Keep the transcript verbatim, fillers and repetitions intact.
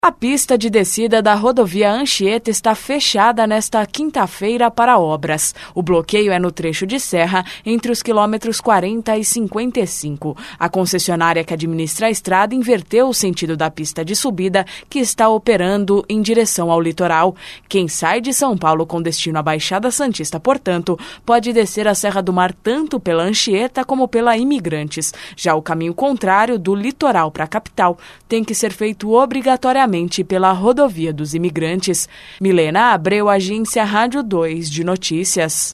A pista de descida da rodovia Anchieta está fechada nesta quinta-feira para obras. O bloqueio é no trecho de serra entre os quilômetros quarenta e cinquenta e cinco. A concessionária que administra a estrada inverteu o sentido da pista de subida, que está operando em direção ao litoral. Quem sai de São Paulo com destino à Baixada Santista, portanto, pode descer a Serra do Mar tanto pela Anchieta como pela Imigrantes. Já o caminho contrário, do litoral para a capital, tem que ser feito obrigatoriamente pela rodovia dos Imigrantes. Milena Abreu, Agência Rádio dois de Notícias.